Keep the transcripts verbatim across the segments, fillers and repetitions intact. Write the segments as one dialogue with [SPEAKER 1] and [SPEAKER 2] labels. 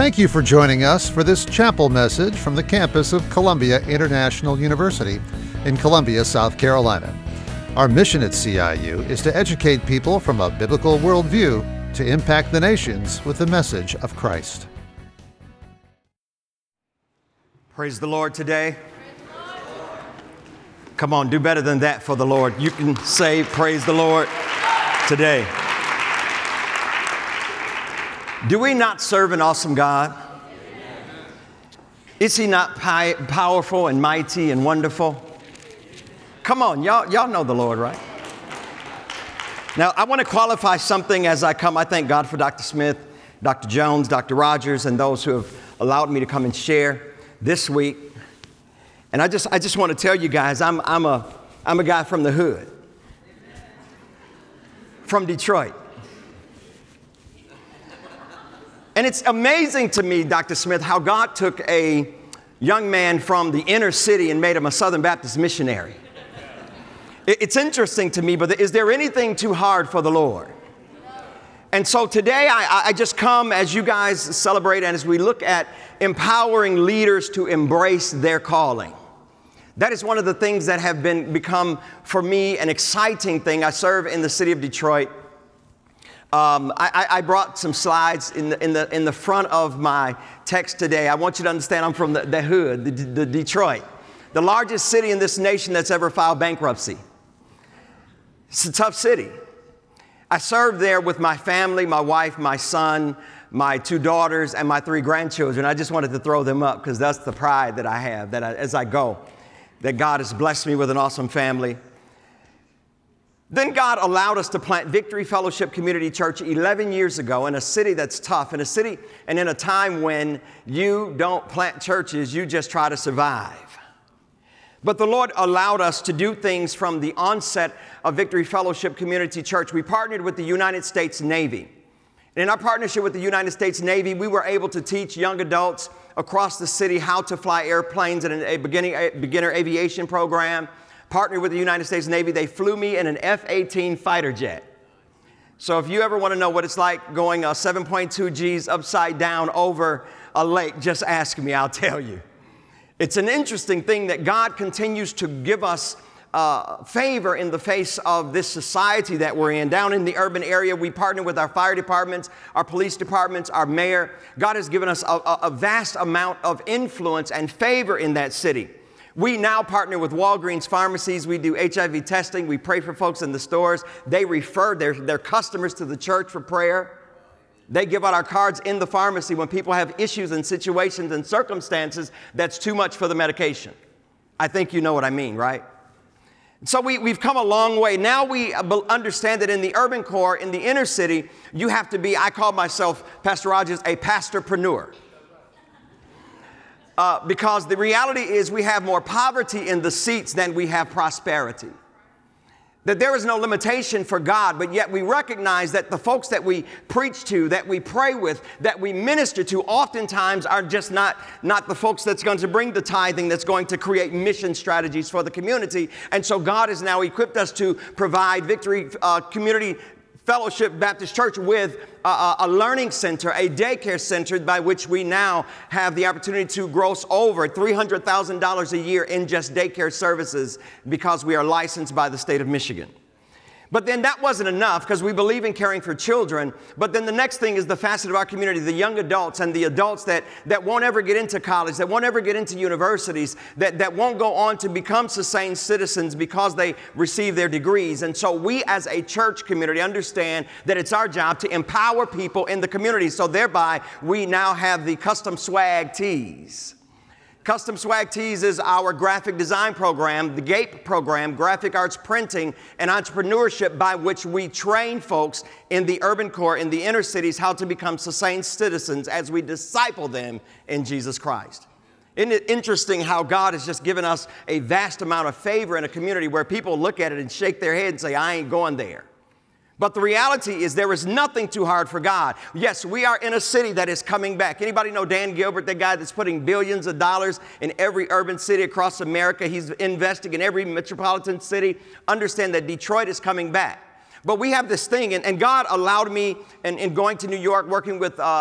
[SPEAKER 1] Thank you for joining us for this chapel message from the campus of Columbia International University in Columbia, South Carolina. Our mission at C I U is to educate people from a biblical worldview to impact the nations with the message of Christ.
[SPEAKER 2] Praise the Lord today. Come on, do better than that for the Lord. You can say, praise the Lord today. Do we not serve an awesome God? Is he not pi- powerful and mighty and wonderful? Come on, y'all, y'all know the Lord, right? Now, I want to qualify something as I come. I thank God for Doctor Smith, Doctor Jones, Doctor Rogers, and those who have allowed me to come and share this week. And I just, I just want to tell you guys, I'm, I'm a, I'm a guy from the hood, from Detroit. And it's amazing to me, Doctor Smith, how God took a young man from the inner city and made him a Southern Baptist missionary. It's interesting to me, but is there anything too hard for the Lord? And so today I, I just come as you guys celebrate and as we look at empowering leaders to embrace their calling. That is one of the things that have been become for me an exciting thing. I serve in the city of Detroit. Um, I, I brought some slides in the, in the, in the front of my text today. I want you to understand I'm from the, the hood, the, the Detroit, the largest city in this nation that's ever filed bankruptcy. It's a tough city. I served there with my family, my wife, my son, my two daughters, and my three grandchildren. I just wanted to throw them up because that's the pride that I have, that I, as I go, that God has blessed me with an awesome family. Then God allowed us to plant Victory Fellowship Community Church eleven years ago in a city that's tough, in a city and in a time when you don't plant churches, you just try to survive. But the Lord allowed us to do things from the onset of Victory Fellowship Community Church. We partnered with the United States Navy. And in our partnership with the United States Navy, we were able to teach young adults across the city how to fly airplanes in a beginning, a beginner aviation program. Partnered with the United States Navy, they flew me in an F eighteen fighter jet. So if you ever want to know what it's like going uh, seven point two G's upside down over a lake, just ask me, I'll tell you. It's an interesting thing that God continues to give us uh, favor in the face of this society that we're in. Down in the urban area, we partner with our fire departments, our police departments, our mayor. God has given us a, a, a vast amount of influence and favor in that city. We now partner with Walgreens pharmacies. We do H I V testing. We pray for folks in the stores. They refer their, their customers to the church for prayer. They give out our cards in the pharmacy when people have issues and situations and circumstances that's too much for the medication. I think you know what I mean, right? So we, we've come a long way. Now we understand that in the urban core, in the inner city, you have to be, I call myself, Pastor Rogers, a pastorpreneur. Uh, because the reality is we have more poverty in the seats than we have prosperity. That there is no limitation for God, but yet we recognize that the folks that we preach to, that we pray with, that we minister to, oftentimes are just not, not the folks that's going to bring the tithing, that's going to create mission strategies for the community. And so God has now equipped us to provide Victory uh, Community Fellowship Baptist Church with a, a learning center, a daycare center by which we now have the opportunity to gross over three hundred thousand dollars a year in just daycare services because we are licensed by the state of Michigan. But then that wasn't enough because we believe in caring for children. But then the next thing is the facet of our community, the young adults and the adults that, that won't ever get into college, that won't ever get into universities, that, that won't go on to become sustained citizens because they receive their degrees. And so we as a church community understand that it's our job to empower people in the community. So thereby we now have the custom swag tees. Custom Swag Tees is our graphic design program, the GAPE program, graphic arts printing and entrepreneurship, by which we train folks in the urban core, in the inner cities, how to become sustained citizens as we disciple them in Jesus Christ. Isn't it interesting how God has just given us a vast amount of favor in a community where people look at it and shake their head and say, I ain't going there. But the reality is there is nothing too hard for God. Yes, we are in a city that is coming back. Anybody know Dan Gilbert, the guy that's putting billions of dollars in every urban city across America? He's investing in every metropolitan city. Understand that Detroit is coming back. But we have this thing, and, and God allowed me, in, in going to New York, working with uh,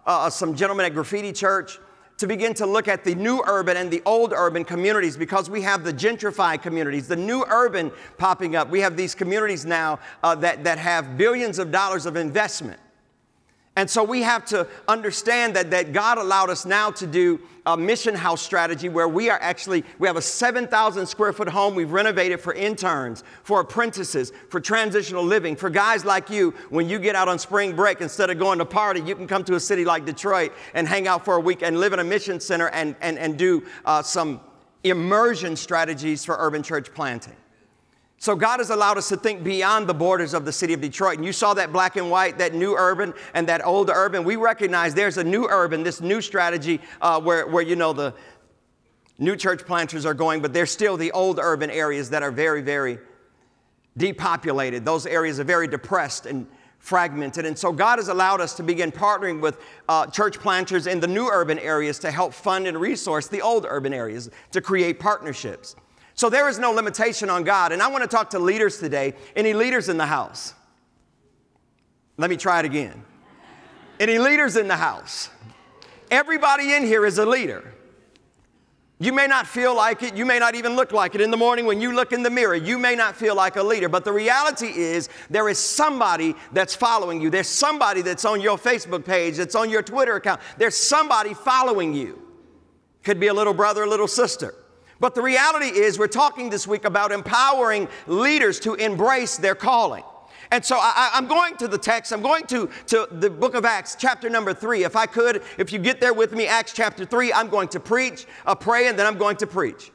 [SPEAKER 2] uh, some gentlemen at Graffiti Church to begin to look at the new urban and the old urban communities, because we have the gentrified communities, the new urban popping up. We have these communities now uh, that, that have billions of dollars of investment. And so we have to understand that, that God allowed us now to do a mission house strategy where we are actually, we have a seven thousand square foot home we've renovated for interns, for apprentices, for transitional living, for guys like you. When you get out on spring break, instead of going to party, you can come to a city like Detroit and hang out for a week and live in a mission center and, and, and do uh, some immersion strategies for urban church planting. So God has allowed us to think beyond the borders of the city of Detroit. And you saw that black and white, that new urban and that old urban. We recognize there's a new urban, this new strategy uh, where, where, you know, the new church planters are going, but there's still the old urban areas that are very, very depopulated. Those areas are very depressed and fragmented. And so God has allowed us to begin partnering with uh, church planters in the new urban areas to help fund and resource the old urban areas, to create partnerships. So there is no limitation on God. And I want to talk to leaders today. Any leaders in the house? Let me try it again. Any leaders in the house? Everybody in here is a leader. You may not feel like it. You may not even look like it. In the morning when you look in the mirror, you may not feel like a leader. But the reality is there is somebody that's following you. There's somebody that's on your Facebook page, that's on your Twitter account. There's somebody following you. Could be a little brother, a little sister. But the reality is we're talking this week about empowering leaders to embrace their calling. And so I, I'm going to the text. I'm going to, to the book of Acts, chapter number three. If I could, if you get there with me, Acts chapter three, I'm going to preach, uh, pray, and then I'm going to preach.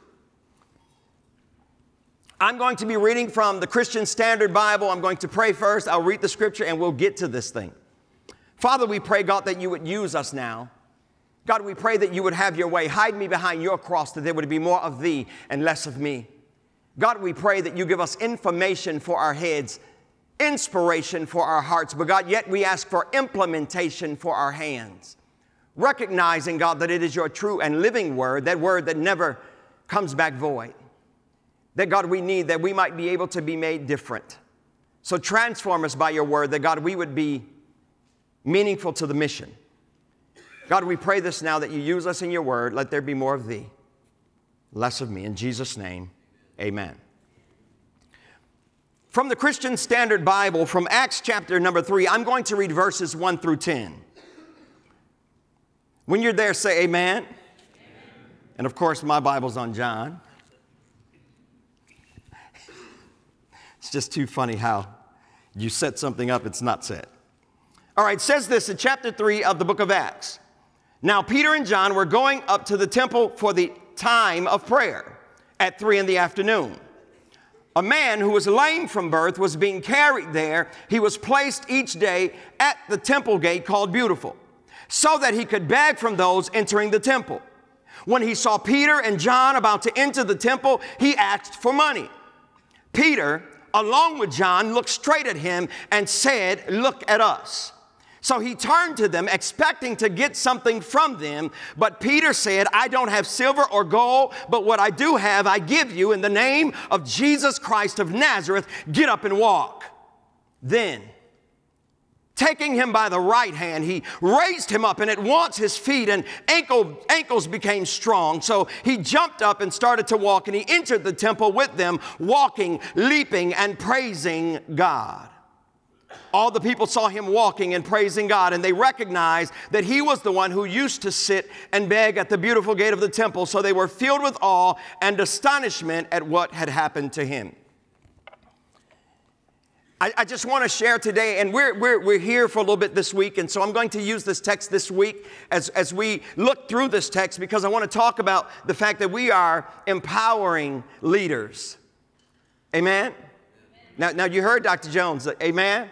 [SPEAKER 2] I'm going to be reading from the Christian Standard Bible. I'm going to pray first. I'll read the scripture and we'll get to this thing. Father, we pray, God, that you would use us now. God, we pray that you would have your way. Hide me behind your cross, that there would be more of thee and less of me. God, we pray that you give us information for our heads, inspiration for our hearts, but God, yet we ask for implementation for our hands. Recognizing, God, that it is your true and living word, that word that never comes back void. That, God, we need that we might be able to be made different. So transform us by your word, that, God, we would be meaningful to the mission. God, we pray this now that you use us in your word. Let there be more of thee, less of me. In Jesus' name, amen. From the Christian Standard Bible, from Acts chapter number three, I'm going to read verses one through ten. When you're there, say amen. Amen. And of course, my Bible's on John. It's just too funny how you set something up, it's not set. All right, it says this in chapter three of the book of Acts. Now, Peter and John were going up to the temple for the time of prayer at three in the afternoon. A man who was lame from birth was being carried there. He was placed each day at the temple gate called Beautiful, so that he could beg from those entering the temple. When he saw Peter and John about to enter the temple, he asked for money. Peter, along with John, looked straight at him and said, "Look at us." So he turned to them, expecting to get something from them. But Peter said, "I don't have silver or gold, but what I do have, I give you. In the name of Jesus Christ of Nazareth, get up and walk." Then, taking him by the right hand, he raised him up, and at once his feet and ankle, ankles became strong. So he jumped up and started to walk, and he entered the temple with them, walking, leaping, and praising God. All the people saw him walking and praising God, and they recognized that he was the one who used to sit and beg at the beautiful gate of the temple. So they were filled with awe and astonishment at what had happened to him. I, I just want to share today, and we're, we're, we're here for a little bit this week, and so I'm going to use this text this week as, as we look through this text, because I want to talk about the fact that we are empowering leaders. Amen? Amen. Now, now you heard Doctor Jones. Amen?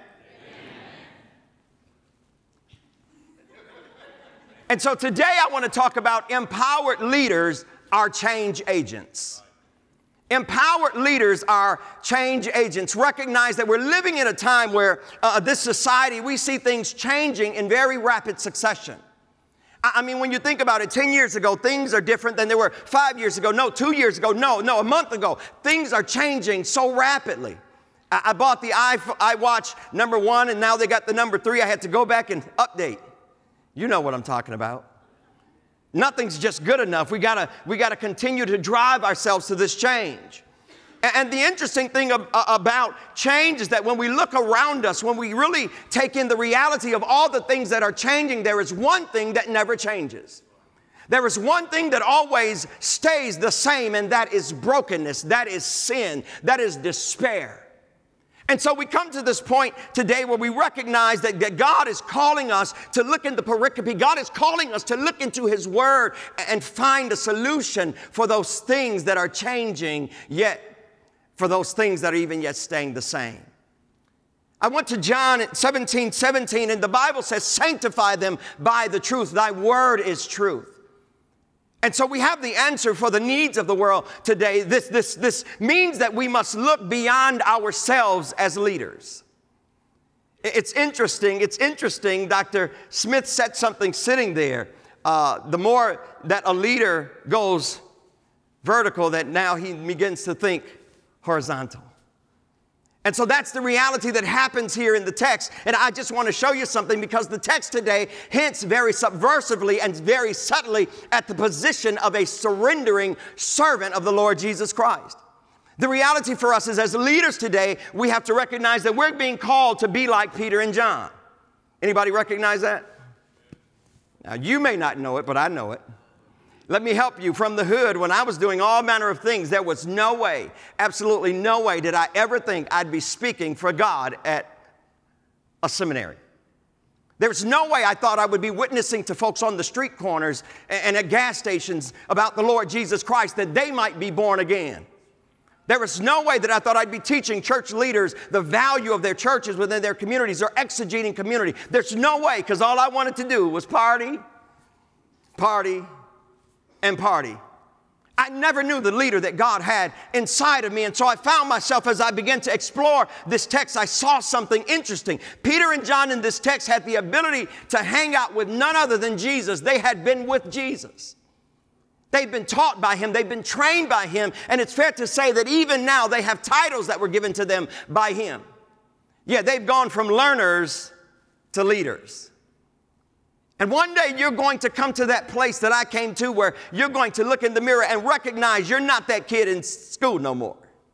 [SPEAKER 2] And so today I want to talk about empowered leaders are change agents. Empowered leaders are change agents. Recognize that we're living in a time where uh, this society, we see things changing in very rapid succession. I, I mean, when you think about it, ten years ago, things are different than they were five years ago. No, two years ago. No, no, a month ago. Things are changing so rapidly. I, I bought the iWatch number one, and now they got the number three. I had to go back and update. You know what I'm talking about. Nothing's just good enough. We gotta, we gotta continue to drive ourselves to this change. And, and the interesting thing ab- about change is that when we look around us, when we really take in the reality of all the things that are changing, there is one thing that never changes. There is one thing that always stays the same, and that is brokenness, that is sin, that is despair. And so we come to this point today where we recognize that, that God is calling us to look into pericope. God is calling us to look into His Word and find a solution for those things that are changing, yet for those things that are even yet staying the same. I went to John seventeen seventeen, and the Bible says, sanctify them by the truth. Thy word is truth. And so we have the answer for the needs of the world today. This, this, this means that we must look beyond ourselves as leaders. It's interesting. It's interesting. Doctor Smith said something sitting there. Uh, the more that a leader goes vertical, that now he begins to think horizontal. And so that's the reality that happens here in the text. And I just want to show you something, because the text today hints very subversively and very subtly at the position of a surrendering servant of the Lord Jesus Christ. The reality for us is, as leaders today, we have to recognize that we're being called to be like Peter and John. Anybody recognize that? Now, you may not know it, but I know it. Let me help you. From the hood, when I was doing all manner of things, there was no way, absolutely no way did I ever think I'd be speaking for God at a seminary. There's no way I thought I would be witnessing to folks on the street corners and at gas stations about the Lord Jesus Christ, that they might be born again. There was no way that I thought I'd be teaching church leaders the value of their churches within their communities, or exegeting community. There's no way, because all I wanted to do was party, party, and party. I never knew the leader that God had inside of me. And so I found myself, as I began to explore this text, I saw something interesting. Peter and John in this text had the ability to hang out with none other than Jesus. They had been with Jesus. They've been taught by Him. They've been trained by Him. And it's fair to say that even now they have titles that were given to them by Him. Yeah, they've gone from learners to leaders. And one day you're going to come to that place that I came to, where you're going to look in the mirror and recognize you're not that kid in school no more.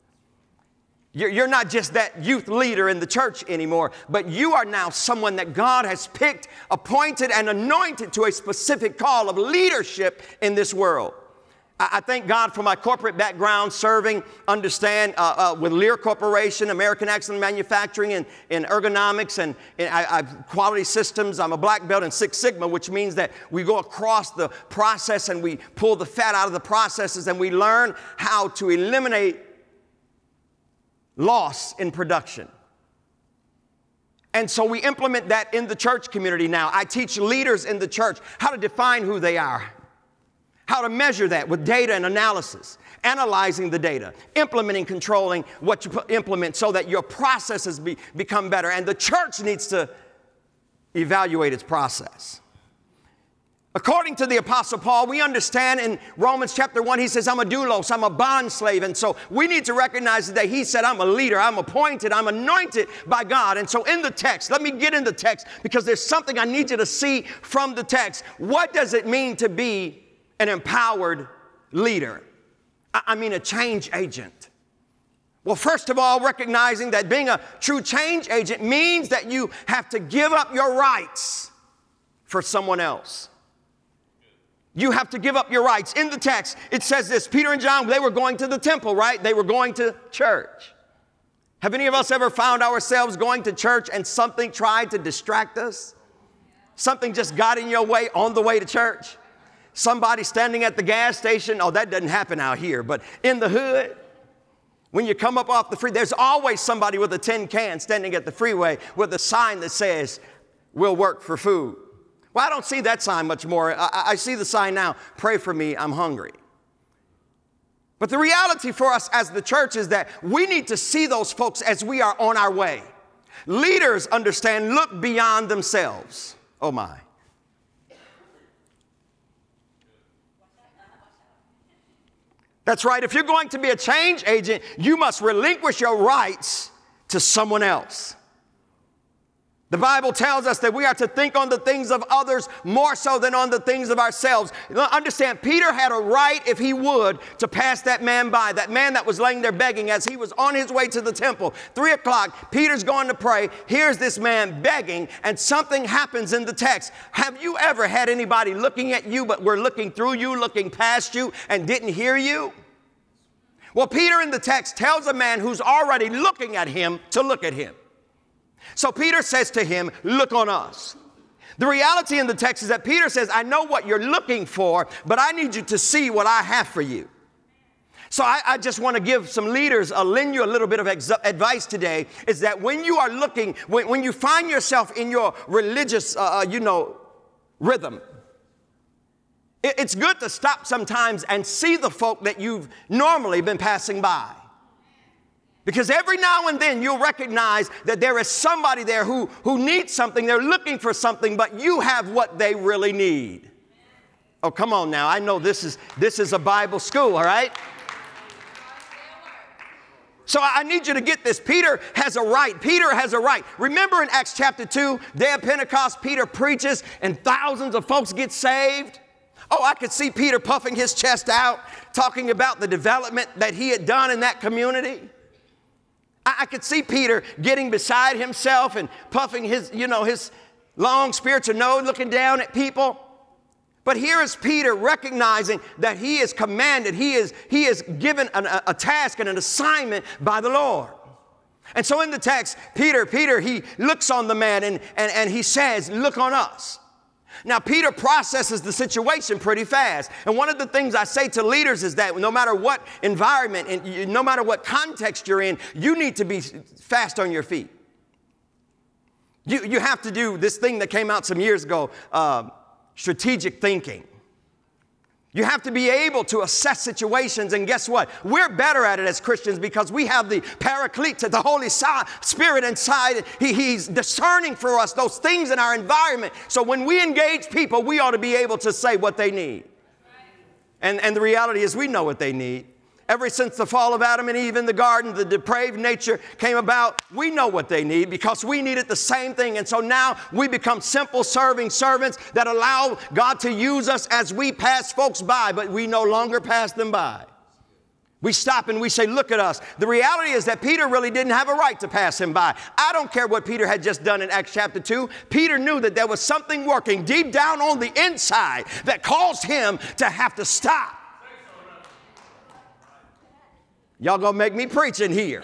[SPEAKER 2] You're, you're not just that youth leader in the church anymore, but you are now someone that God has picked, appointed, and anointed to a specific call of leadership in this world. I thank God for my corporate background, serving, understand, uh, uh, with Lear Corporation, American Excellent Manufacturing, and in ergonomics and in, I, I've quality systems. I'm a black belt in Six Sigma, which means that we go across the process and we pull the fat out of the processes, and we learn how to eliminate loss in production. And so we implement that in the church community now. I teach leaders in the church how to define who they are, how to measure that with data and analysis, analyzing the data, implementing, controlling what you put, implement, so that your processes be, become better. And the church needs to evaluate its process. According to the Apostle Paul, we understand in Romans chapter one, he says, I'm a doulos, I'm a bond slave. And so we need to recognize that he said, I'm a leader, I'm appointed, I'm anointed by God. And so in the text, let me get in the text, because there's something I need you to see from the text. What does it mean to be an empowered leader? I mean, a change agent. Well, first of all, recognizing that being a true change agent means that you have to give up your rights for someone else. You have to give up your rights. In the text, it says this: Peter and John, they were going to the temple, right? They were going to church. Have any of us ever found ourselves going to church and something tried to distract us? Something just got in your way on the way to church? Somebody standing at the gas station. Oh, that doesn't happen out here, but in the hood, when you come up off the freeway, there's always somebody with a tin can standing at the freeway with a sign that says, we'll work for food. Well, I don't see that sign much more. I, I see the sign now, pray for me, I'm hungry. But the reality for us as the church is that we need to see those folks as we are on our way. Leaders understand, look beyond themselves. Oh my. That's right. If you're going to be a change agent, you must relinquish your rights to someone else. The Bible tells us that we are to think on the things of others more so than on the things of ourselves. Understand, Peter had a right, if he would, to pass that man by, that man that was laying there begging as he was on his way to the temple. Three o'clock, Peter's going to pray. Here's this man begging, and something happens in the text. Have you ever had anybody looking at you, but were looking through you, looking past you, and didn't hear you? Well, Peter in the text tells a man who's already looking at him to look at him. So Peter says to him, look on us. The reality in the text is that Peter says, I know what you're looking for, but I need you to see what I have for you. So I, I just want to give some leaders, uh, lend you a little bit of ex- advice today, is that when you are looking, when, when you find yourself in your religious, uh, you know, rhythm, it, it's good to stop sometimes and see the folk that you've normally been passing by. Because every now and then you'll recognize that there is somebody there who, who needs something. They're looking for something, but you have what they really need. Oh, come on now. I know this is, this is a Bible school, all right? So I need you to get this. Peter has a right. Peter has a right. Remember in Acts chapter two, day of Pentecost, Peter preaches and thousands of folks get saved. Oh, I could see Peter puffing his chest out, talking about the development that he had done in that community. I could see Peter getting beside himself and puffing his, you know, his long spiritual nose, looking down at people. But here is Peter recognizing that he is commanded, he is, he is given an, a, a task and an assignment by the Lord. And so in the text, Peter, Peter, he looks on the man and, and, and he says, look on us. Now, Peter processes the situation pretty fast. And one of the things I say to leaders is that no matter what environment and no matter what context you're in, you need to be fast on your feet. You, you have to do this thing that came out some years ago, uh, strategic thinking. You have to be able to assess situations, and guess what? We're better at it as Christians because we have the Paraclete, the Holy Spirit inside. He, he's discerning for us those things in our environment. So when we engage people, we ought to be able to say what they need. And, and the reality is we know what they need. Ever since the fall of Adam and Eve in the garden, the depraved nature came about. We know what they need because we needed the same thing. And so now we become simple serving servants that allow God to use us as we pass folks by, but we no longer pass them by. We stop and we say, look at us. The reality is that Peter really didn't have a right to pass him by. I don't care what Peter had just done in Acts chapter two. Peter knew that there was something working deep down on the inside that caused him to have to stop. Y'all gonna make me preach in here.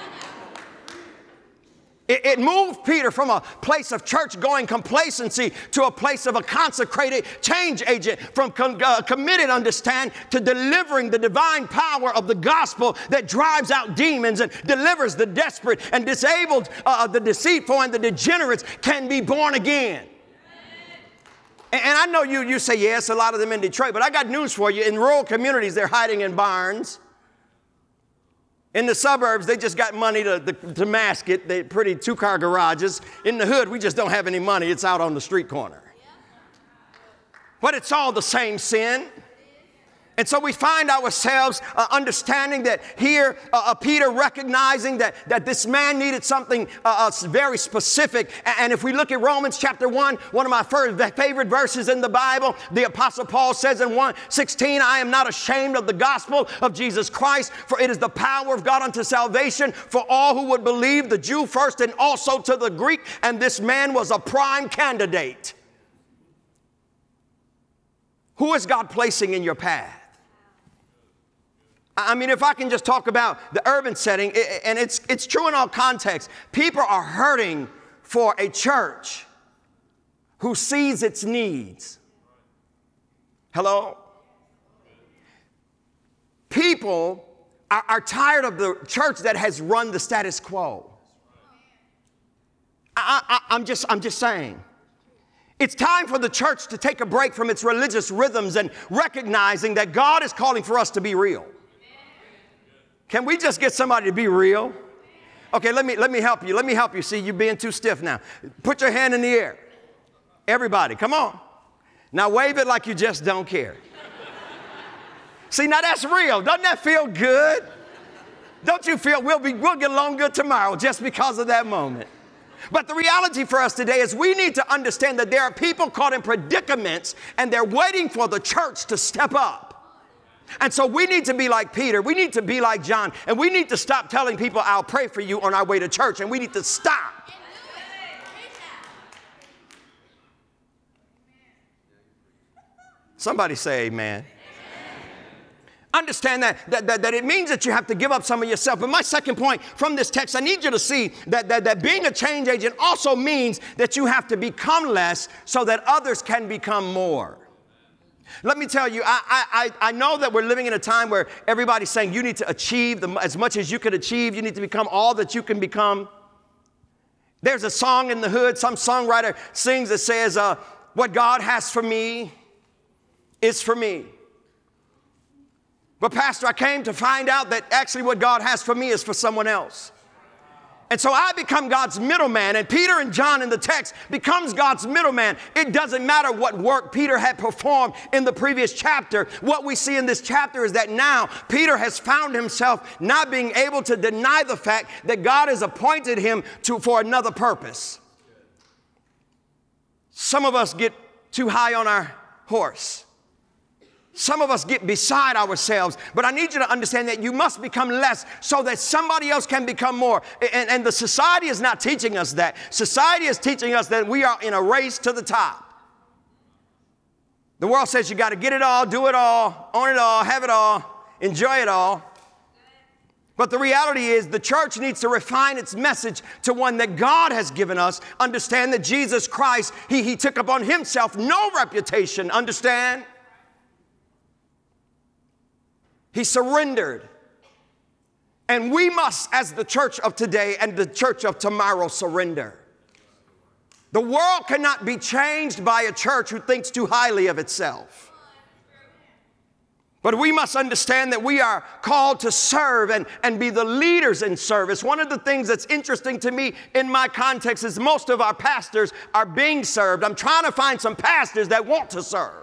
[SPEAKER 2] It, it moved Peter from a place of church-going complacency to a place of a consecrated change agent, from com- uh, committed, understand, to delivering the divine power of the gospel that drives out demons and delivers the desperate and disabled, uh, the deceitful and the degenerates can be born again. And, and I know you, you say, yes, a lot of them in Detroit, but I got news for you. In rural communities, they're hiding in barns. In the suburbs, they just got money to, to, to mask it. They're pretty two-car garages. In the hood, we just don't have any money. It's out on the street corner. But it's all the same sin. And so we find ourselves uh, understanding that here, uh, uh, Peter recognizing that, that this man needed something uh, uh, very specific. And, and if we look at Romans chapter one, one of my first, favorite verses in the Bible, the Apostle Paul says in one sixteen, I am not ashamed of the gospel of Jesus Christ, for it is the power of God unto salvation for all who would believe, the Jew first and also to the Greek. And this man was a prime candidate. Who is God placing in your path? I mean, if I can just talk about the urban setting, and it's, it's true in all contexts, people are hurting for a church who sees its needs. Hello? People are, are tired of the church that has run the status quo. I, I, I'm just, I'm just saying. It's time for the church to take a break from its religious rhythms and recognizing that God is calling for us to be real. Can we just get somebody to be real? Okay, let me, let me help you. Let me help you. See, you're being too stiff now. Put your hand in the air. Everybody, come on. Now wave it like you just don't care. See, now that's real. Doesn't that feel good? Don't you feel we'll, be, we'll get along good tomorrow just because of that moment? But the reality for us today is we need to understand that there are people caught in predicaments and they're waiting for the church to step up. And so we need to be like Peter. We need to be like John. And we need to stop telling people, I'll pray for you on our way to church. And we need to stop. Somebody say amen. Understand that, that, that, that it means that you have to give up some of yourself. But my second point from this text, I need you to see that, that, that being a change agent also means that you have to become less so that others can become more. Let me tell you, I, I, I know that we're living in a time where everybody's saying you need to achieve the, as much as you can achieve. You need to become all that you can become. There's a song in the hood, some songwriter sings that says, uh, what God has for me is for me. But Pastor, I came to find out that actually what God has for me is for someone else. And so I become God's middleman, and Peter and John in the text becomes God's middleman. It doesn't matter what work Peter had performed in the previous chapter. What we see in this chapter is that now Peter has found himself not being able to deny the fact that God has appointed him to, for another purpose. Some of us get too high on our horse. Some of us get beside ourselves, but I need you to understand that you must become less so that somebody else can become more. And, and the society is not teaching us that. Society is teaching us that we are in a race to the top. The world says you got to get it all, do it all, own it all, have it all, enjoy it all. But the reality is the church needs to refine its message to one that God has given us. Understand that Jesus Christ, he, he took upon himself no reputation. Understand? He surrendered. And we must, as the church of today and the church of tomorrow, surrender. The world cannot be changed by a church who thinks too highly of itself. But we must understand that we are called to serve and, and be the leaders in service. One of the things that's interesting to me in my context is most of our pastors are being served. I'm trying to find some pastors that want to serve.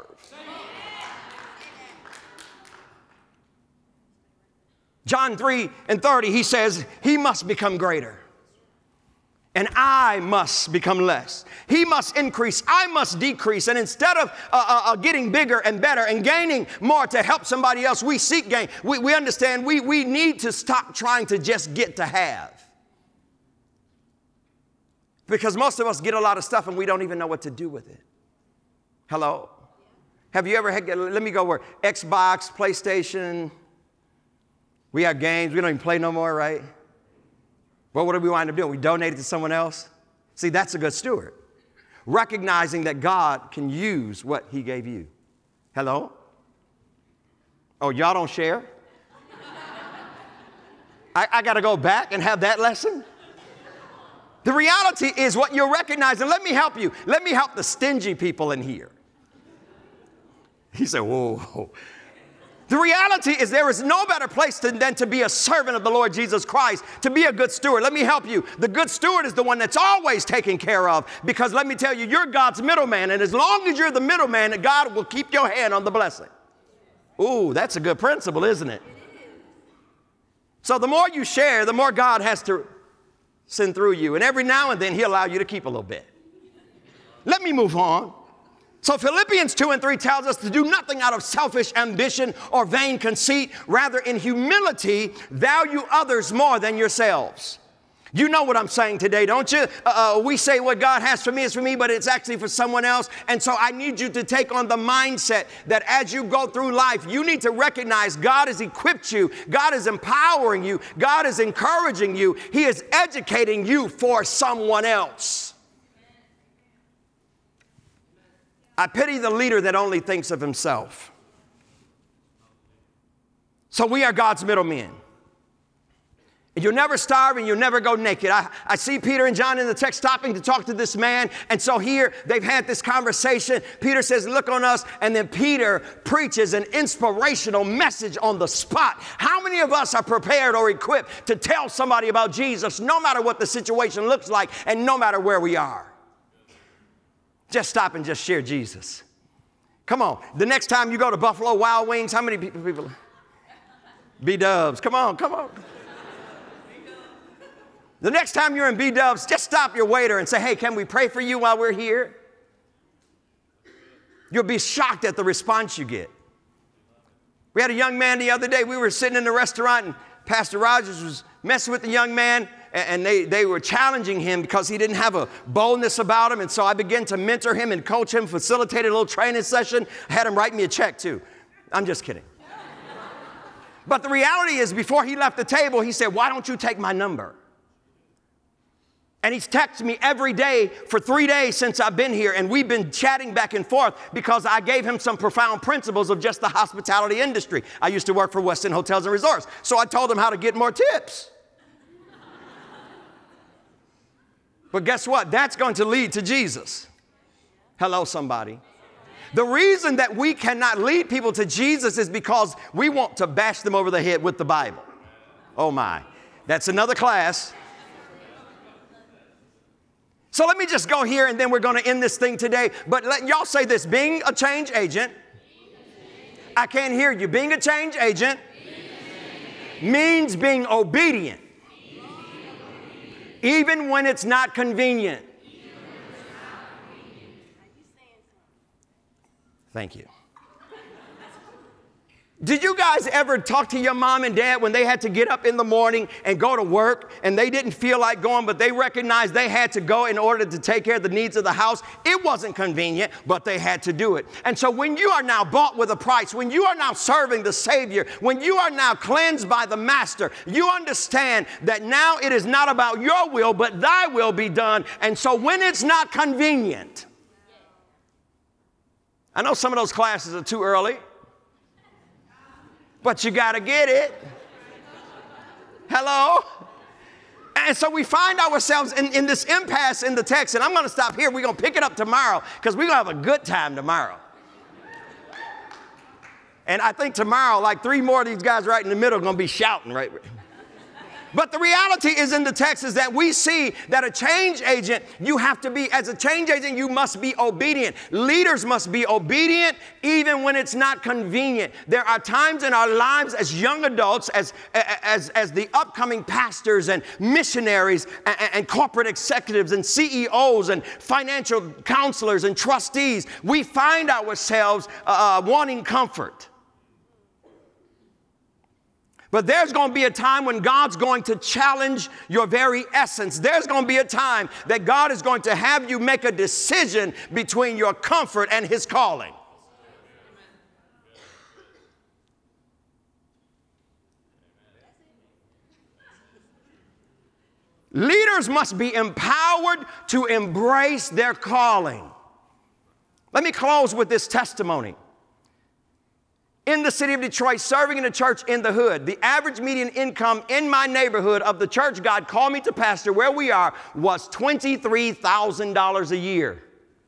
[SPEAKER 2] John three and thirty, he says, he must become greater. And I must become less. He must increase. I must decrease. And instead of uh, uh, getting bigger and better and gaining more to help somebody else, we seek gain. We, we understand we, we need to stop trying to just get to have. Because most of us get a lot of stuff and we don't even know what to do with it. Hello? Have you ever had, let me go where, Xbox, PlayStation. We have games. We don't even play no more, right? Well, what do we wind up doing? We donate it to someone else? See, that's a good steward. Recognizing that God can use what he gave you. Hello? Oh, y'all don't share? I, I got to go back and have that lesson? The reality is what you're recognizing. Let me help you. Let me help the stingy people in here. He said, whoa. The reality is there is no better place to, than to be a servant of the Lord Jesus Christ, to be a good steward. Let me help you. The good steward is the one that's always taken care of, because let me tell you, you're God's middleman, and as long as you're the middleman, God will keep your hand on the blessing. Ooh, that's a good principle, isn't it? So the more you share, the more God has to send through you, and every now and then he'll allow you to keep a little bit. Let me move on. So Philippians two and three tells us to do nothing out of selfish ambition or vain conceit. Rather, in humility, value others more than yourselves. You know what I'm saying today, don't you? Uh, we say what God has for me is for me, but it's actually for someone else. And so I need you to take on the mindset that as you go through life, you need to recognize God has equipped you. God is empowering you. God is encouraging you. He is educating you for someone else. I pity the leader that only thinks of himself. So we are God's middlemen. You'll never starve and you'll never go naked. I, I see Peter and John in the text stopping to talk to this man. And so here they've had this conversation. Peter says, look on us. And then Peter preaches an inspirational message on the spot. How many of us are prepared or equipped to tell somebody about Jesus, no matter what the situation looks like and no matter where we are? Just stop and just share Jesus. Come on. The next time you go to Buffalo Wild Wings, how many people? people? B-dubs. Come on, come on. The next time you're in B-dubs, just stop your waiter and say, hey, can we pray for you while we're here? You'll be shocked at the response you get. We had a young man the other day. We were sitting in the restaurant, and Pastor Rogers was messing with the young man, and they, they were challenging him because he didn't have a boldness about him. And so I began to mentor him and coach him, facilitated a little training session. I had him write me a check, too. I'm just kidding. But the reality is, before he left the table, he said, why don't you take my number? And he's texted me every day for three days since I've been here, and we've been chatting back and forth because I gave him some profound principles of just the hospitality industry. I used to work for Westin Hotels and Resorts, so I told him how to get more tips. But guess what? That's going to lead to Jesus. Hello, somebody. The reason that we cannot lead people to Jesus is because we want to bash them over the head with the Bible. Oh my, that's another class. So let me just go here, and then we're going to end this thing today. But let y'all say this: being a change agent. I can't hear you. Being a change agent means being obedient, even when it's not convenient. Thank you. Did you guys ever talk to your mom and dad when they had to get up in the morning and go to work, and they didn't feel like going, but they recognized they had to go in order to take care of the needs of the house? It wasn't convenient, but they had to do it. And so when you are now bought with a price, when you are now serving the Savior, when you are now cleansed by the Master, you understand that now it is not about your will, but thy will be done. And so when it's not convenient, I know some of those classes are too early, but you got to get it. Hello? And so we find ourselves in, in this impasse in the text, and I'm going to stop here. We're going to pick it up tomorrow because we're going to have a good time tomorrow. And I think tomorrow, like three more of these guys right in the middle are going to be shouting, right? But the reality is in the text is that we see that a change agent, you have to be, as a change agent, you must be obedient. Leaders must be obedient even when it's not convenient. There are times in our lives as young adults, as, as, as the upcoming pastors and missionaries and, and corporate executives and C E Os and financial counselors and trustees, we find ourselves uh, wanting comfort. But there's going to be a time when God's going to challenge your very essence. There's going to be a time that God is going to have you make a decision between your comfort and His calling. Leaders must be empowered to embrace their calling. Let me close with this testimony. In the city of Detroit, serving in a church in the hood, the average median income in my neighborhood of the church God called me to pastor where we are was twenty-three thousand dollars a year.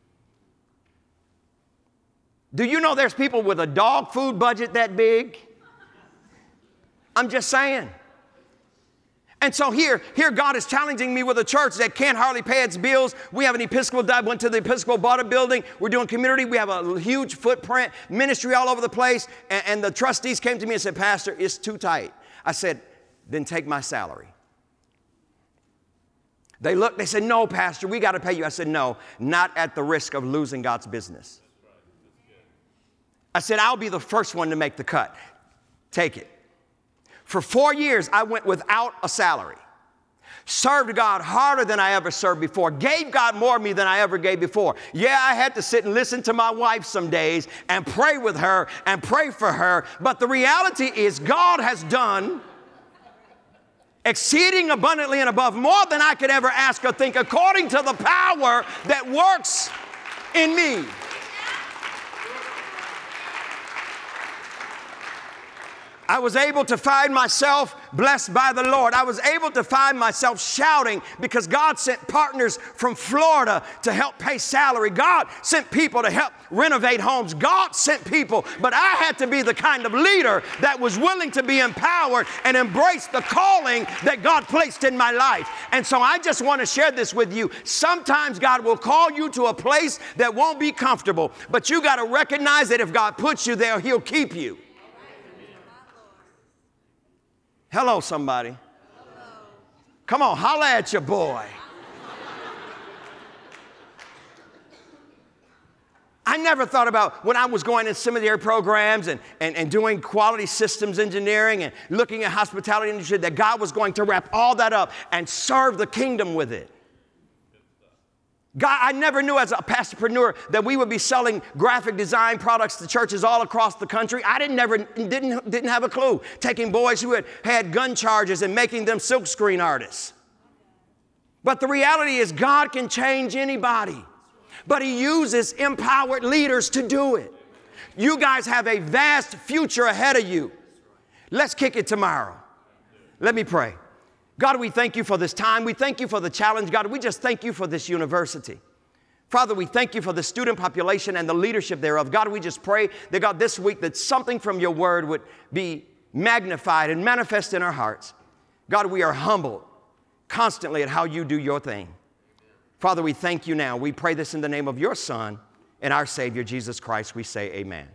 [SPEAKER 2] Do you know there's people with a dog food budget that big? I'm just saying. And so here, here God is challenging me with a church that can't hardly pay its bills. We have an Episcopal, I went to the Episcopal, bought a building. We're doing community. We have a huge footprint, ministry all over the place. And, and the trustees came to me and said, Pastor, it's too tight. I said, then take my salary. They looked, they said, no, Pastor, we got to pay you. I said, no, not at the risk of losing God's business. I said, I'll be the first one to make the cut. Take it. For four years, I went without a salary, served God harder than I ever served before, gave God more of me than I ever gave before. Yeah, I had to sit and listen to my wife some days and pray with her and pray for her. But the reality is God has done exceeding abundantly and above more than I could ever ask or think, according to the power that works in me. I was able to find myself blessed by the Lord. I was able to find myself shouting because God sent partners from Florida to help pay salary. God sent people to help renovate homes. God sent people, but I had to be the kind of leader that was willing to be empowered and embrace the calling that God placed in my life. And so I just want to share this with you. Sometimes God will call you to a place that won't be comfortable, but you got to recognize that if God puts you there, He'll keep you. Hello, somebody. Hello. Come on, holla at your boy. I never thought about when I was going in seminary programs and, and, and doing quality systems engineering and looking at hospitality industry that God was going to wrap all that up and serve the kingdom with it. God, I never knew as a pastorpreneur that we would be selling graphic design products to churches all across the country. I didn't never didn't didn't have a clue. Taking boys who had had gun charges and making them silkscreen artists. But the reality is God can change anybody. But he uses empowered leaders to do it. You guys have a vast future ahead of you. Let's kick it tomorrow. Let me pray. God, we thank you for this time. We thank you for the challenge. God, we just thank you for this university. Father, we thank you for the student population and the leadership thereof. God, we just pray that, God, this week that something from your word would be magnified and manifest in our hearts. God, we are humbled constantly at how you do your thing. Father, we thank you now. We pray this in the name of your Son and our Savior, Jesus Christ. We say amen.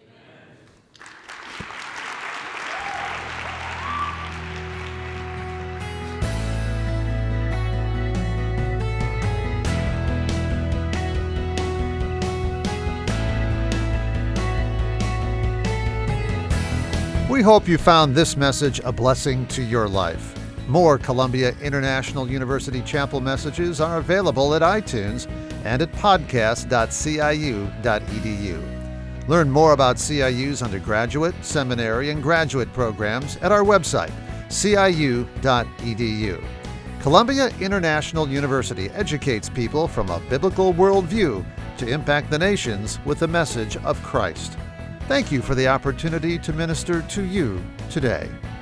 [SPEAKER 1] We hope you found this message a blessing to your life. More Columbia International University Chapel messages are available at iTunes and at podcast dot c i u dot e d u. Learn more about C I U's undergraduate, seminary, and graduate programs at our website, c i u dot e d u. Columbia International University educates people from a biblical worldview to impact the nations with the message of Christ. Thank you for the opportunity to minister to you today.